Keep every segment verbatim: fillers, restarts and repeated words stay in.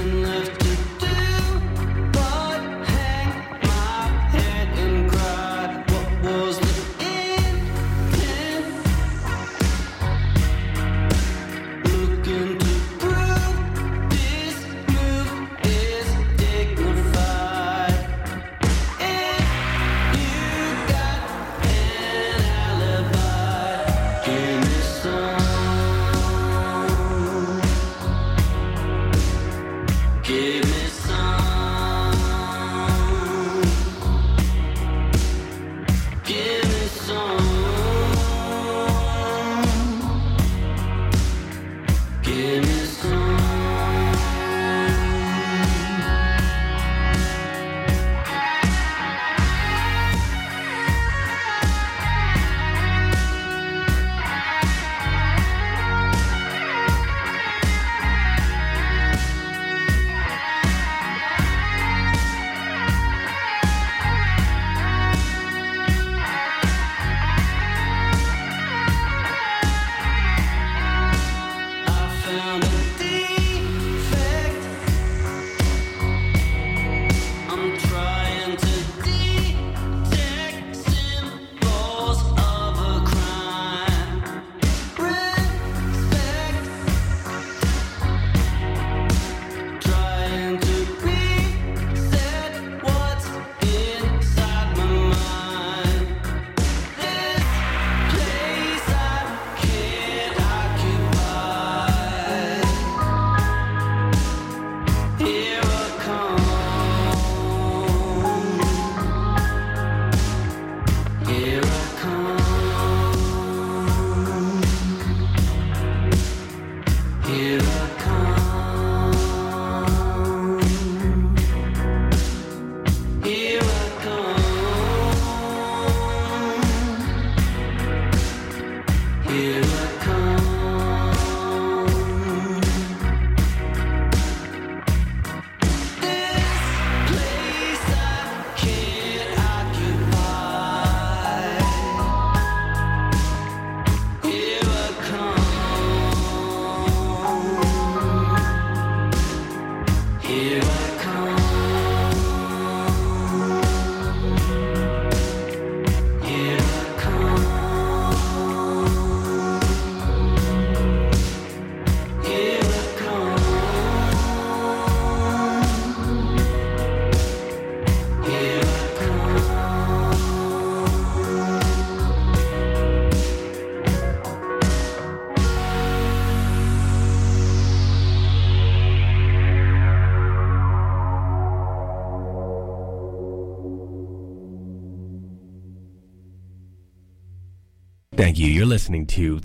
Thank you. You're listening to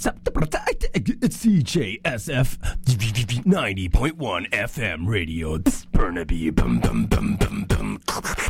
C J S F ninety point one F M radio. Burnaby. Bum, bum, bum, bum, bum.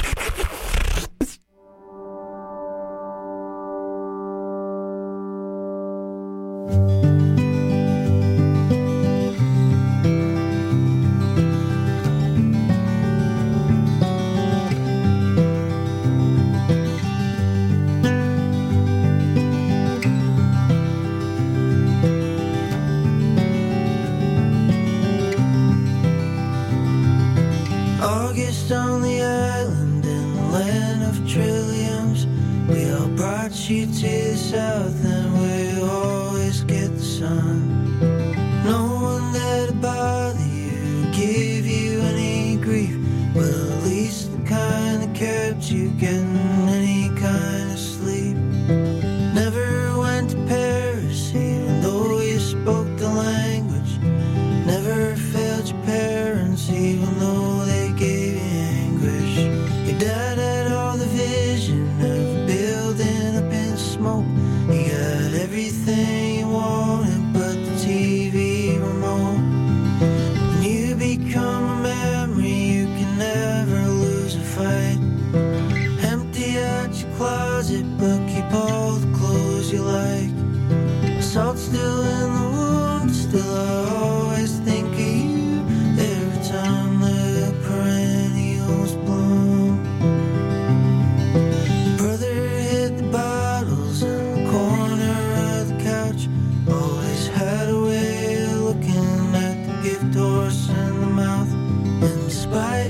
August on the island in the land of trilliums. We all brought you to the south and we always get the sun. No one there to bother you, give you any grief. Well, at least the kind that kept you getting any kind of sleep. Never went to Paris even though you spoke the language. Never failed your parents even though they gave you anguish. Your dad had all the vision of building up in smoke. He got everything you wanted but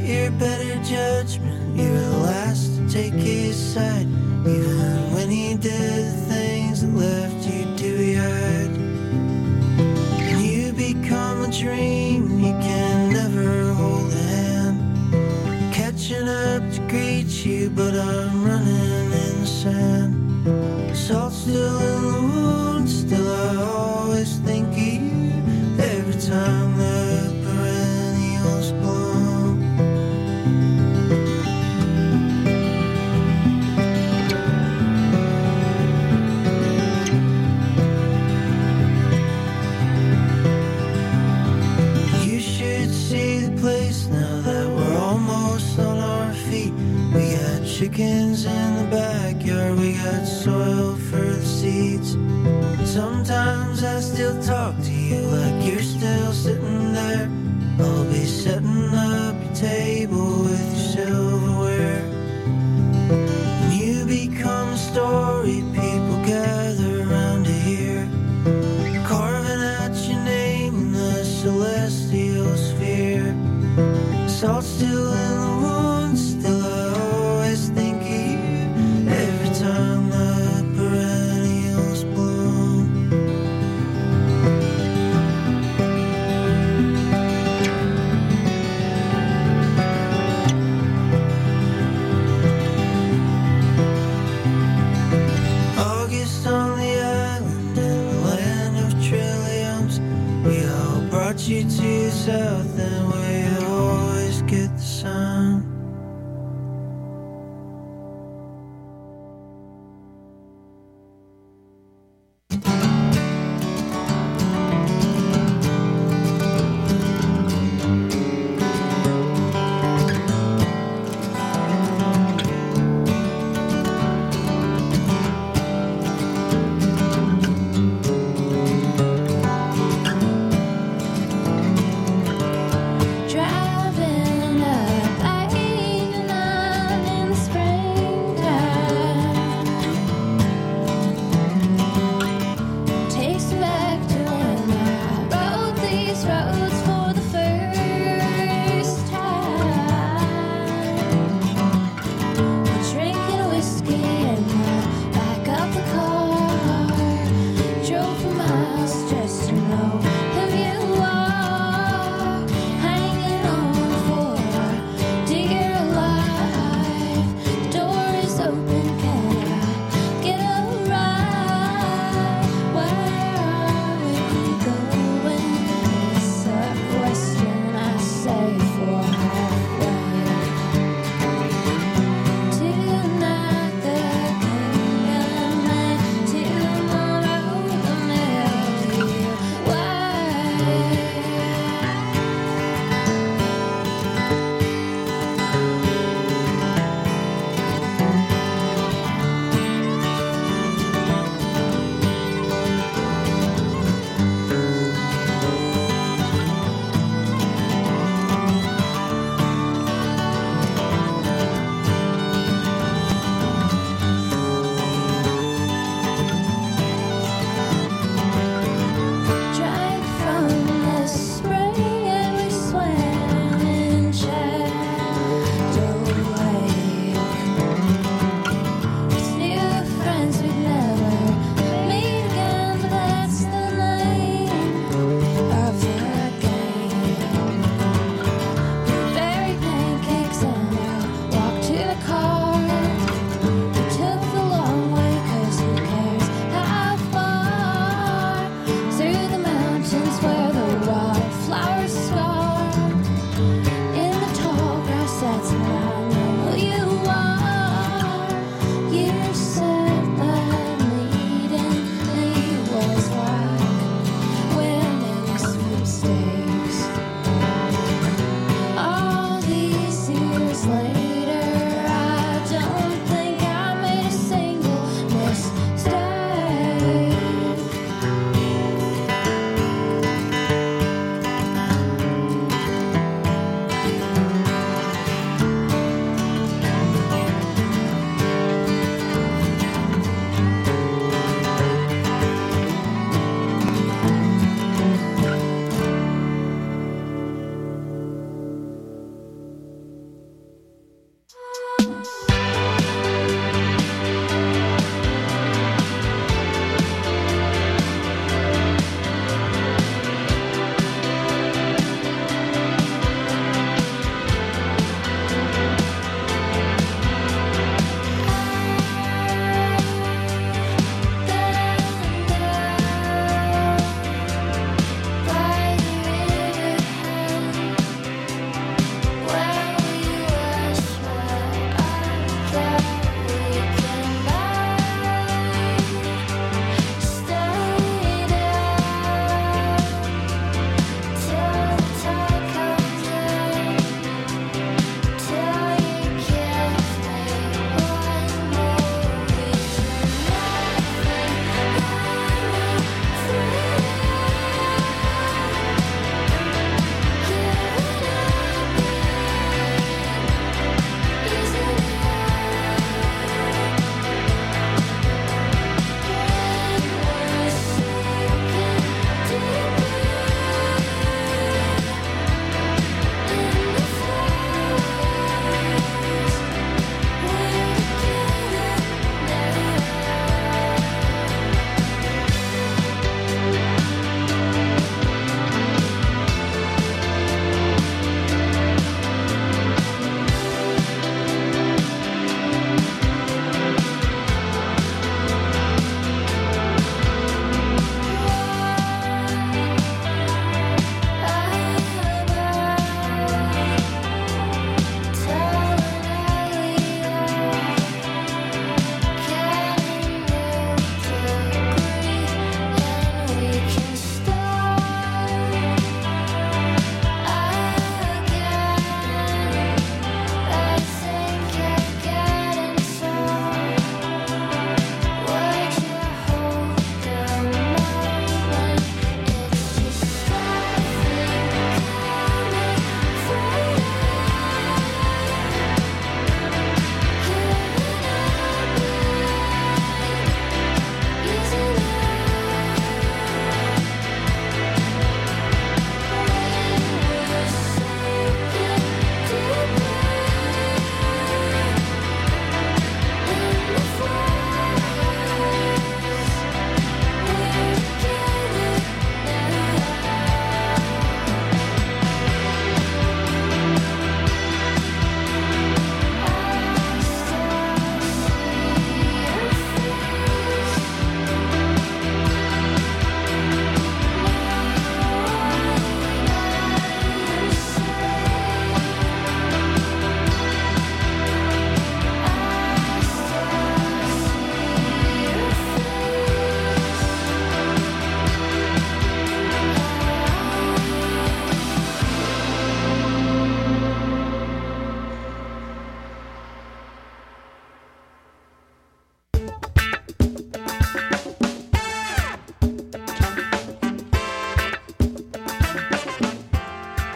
your better judgment. You were the last to take his side, even when he did the things that left you dewy-eyed. And you become a dream, you can never hold a hand. Catching up to greet you, but I'm running in the sand. Salt still in the wound, still I always think of you every time the perennials bloom. You should see the place now that we're almost on our feet. We got chickens in the backyard, we got soil for the seeds. Sometimes I still talk to you like you're still sitting there. I'll be setting up your table with your silverware. And you become a story people gather around to hear, carving out your name in the celestial sphere. Salt still in the wound, still I always think of you every time the perennials bloom. August on the island in the land of trilliums. We all brought you to the south and we always get the sun. Driving up I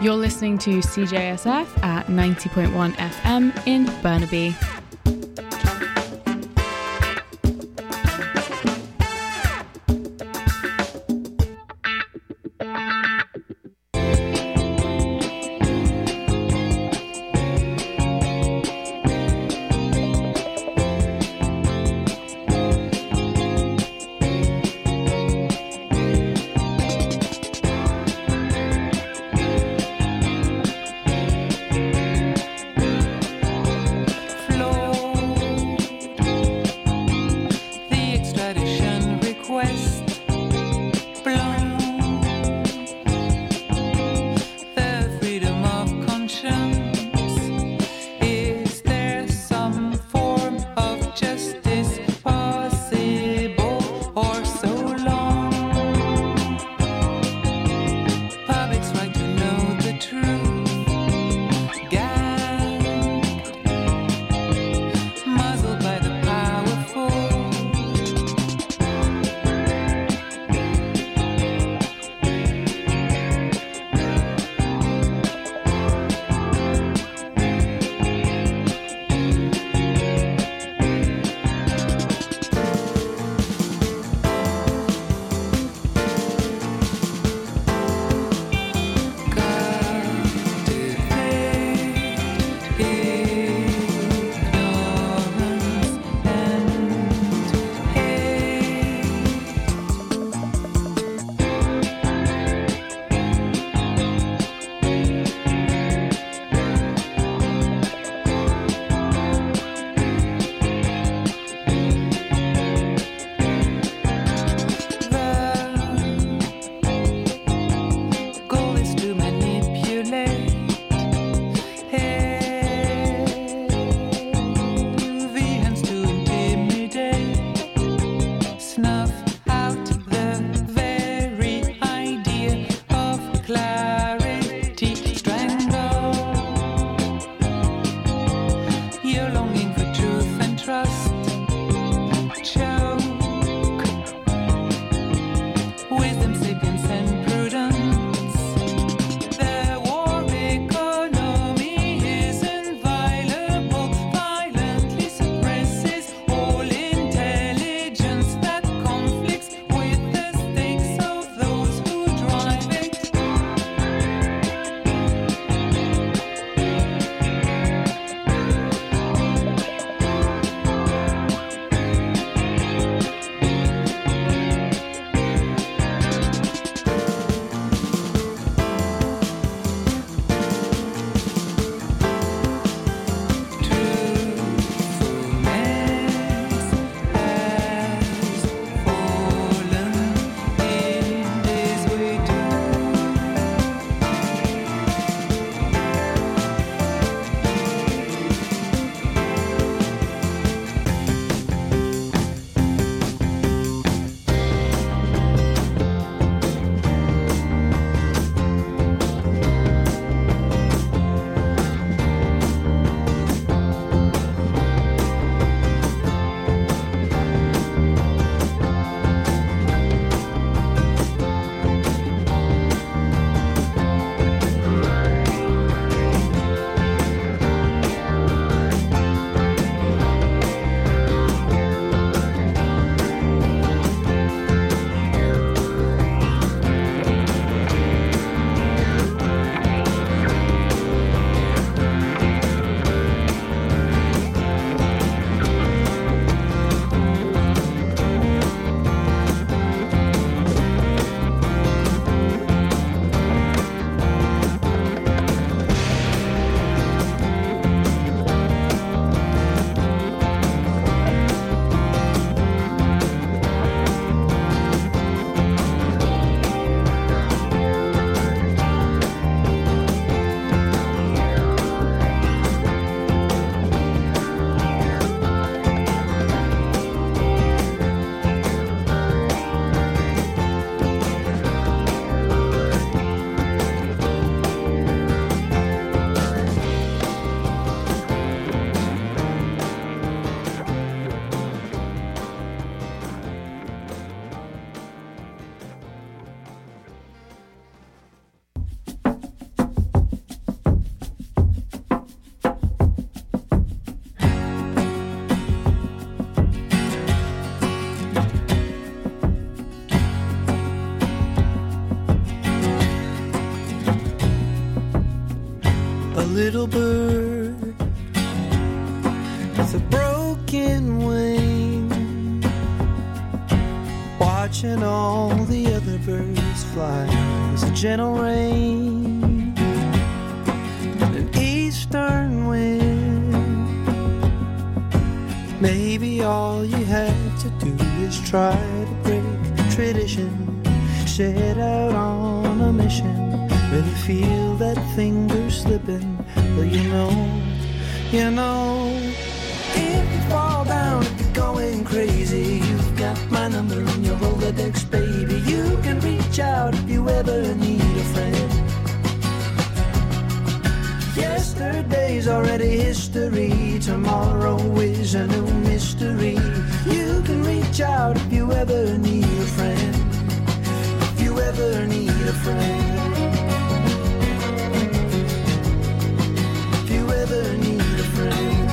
You're listening to C J S F at ninety point one F M in Burnaby. Flow little bird with a broken wing, watching all the other birds fly as a gentle rain and an eastern wind. Maybe all you have to do is try to break the tradition, set out on a mission. Really feel that finger slipping, but you know, you know, if you fall down, if you're going crazy, you've got my number in your Rolodex, baby. You can reach out if you ever need a friend. Yesterday's already history, tomorrow is a new mystery. You can reach out if you ever need a friend, if you ever need a friend. Ever need a friend.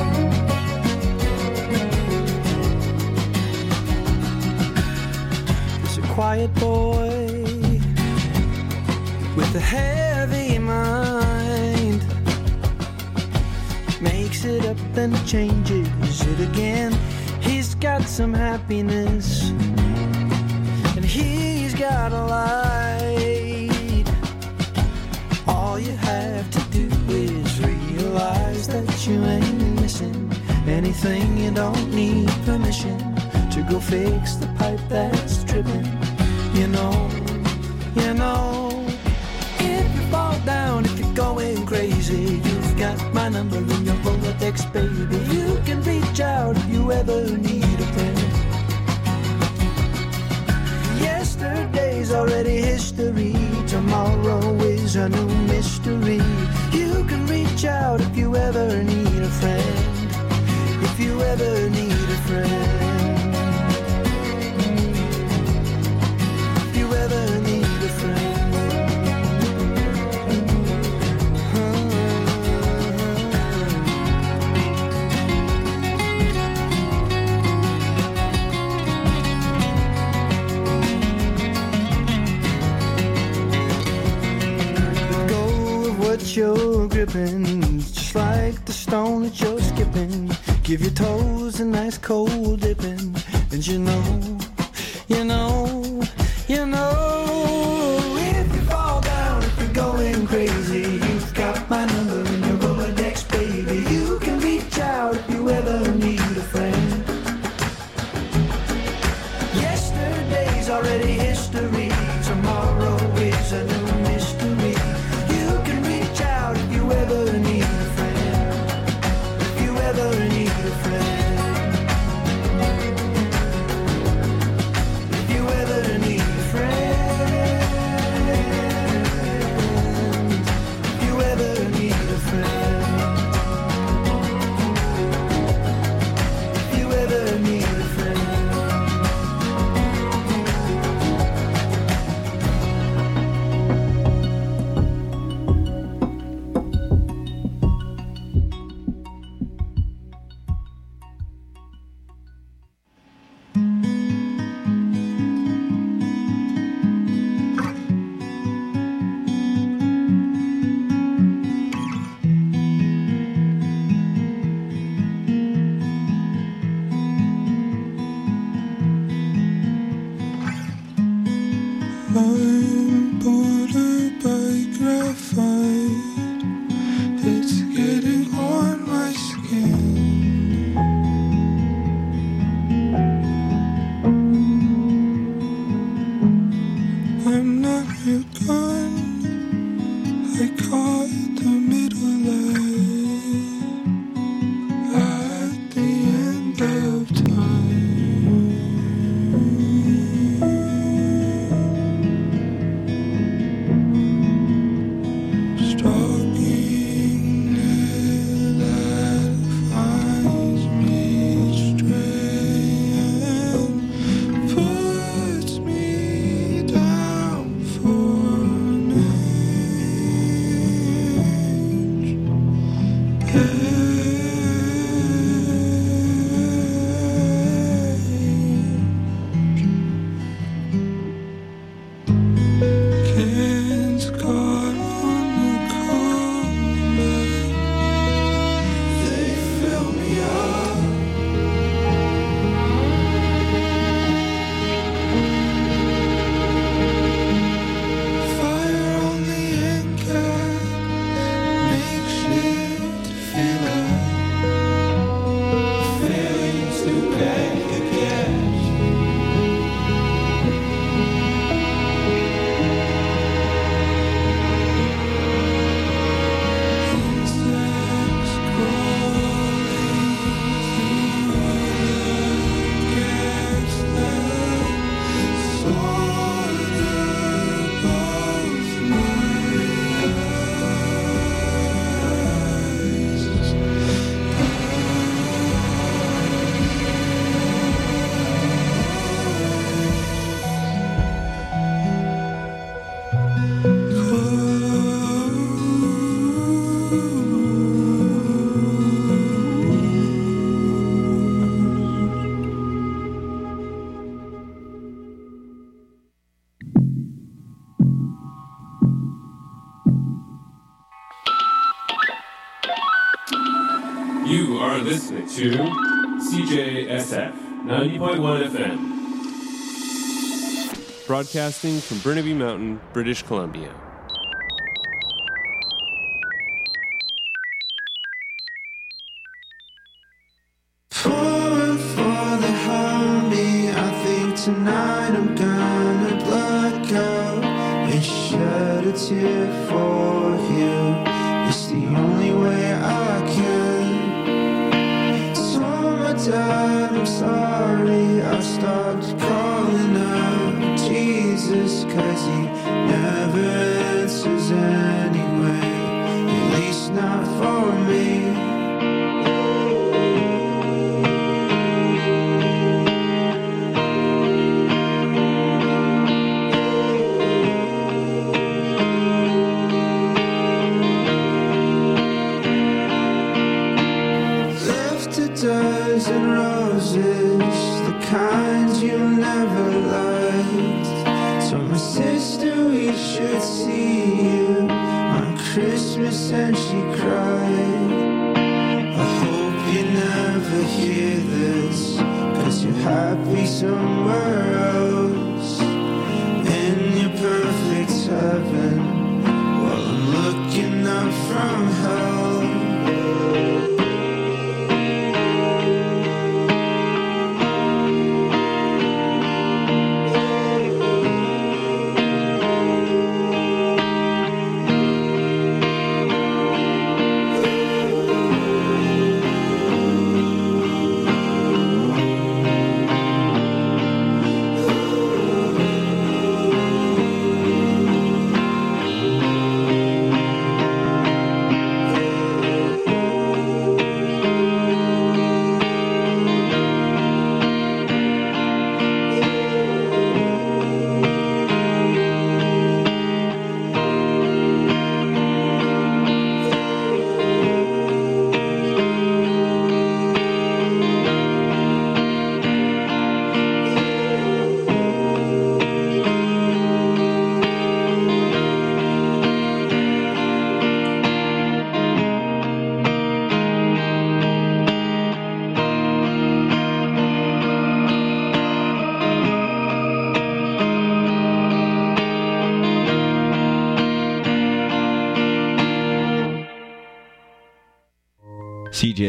There's a quiet boy with a heavy mind, makes it up then changes it again. He's got some happiness and he's got a light. All you have to do is realize that you ain't missing anything. You don't need permission to go fix the pipe that's tripping. You know, you know, if you fall down, if you're going crazy, you've got my number in your Rolodex, baby. You can reach out if you ever need a friend. Yesterday's already history, tomorrow is a new mystery. You can reach out if you ever need a friend, if you ever need a friend, if you ever need a friend. You're gripping, just like the stone that you're skipping. Give your toes a nice cold dipping, and you know, you know, you know, if you fall down, if you're going crazy, you've got my number in your Rolodex, baby. You can reach out if you ever need a friend. Yesterday's already history, tomorrow is a new mystery. If you ever need a friend, if you ever need a friend, if you ever need a friend, if you ever need a friend, if you ever need a friend. You are listening to C J S F ninety point one F M. Broadcasting from Burnaby Mountain, British Columbia. Falling for the homie, I think tonight I'm gonna black out and shed a tear for you. It's the only way I can. Told my dad I'm sorry, I stopped calling out Jesus, cause he never answers anyway, at least not for me. Dozen roses, the kind you never liked. Told my sister we should see you on Christmas and she cried. I hope you never hear this, cause you're happy somewhere else, in your perfect heaven, while I'm looking up from hell. C J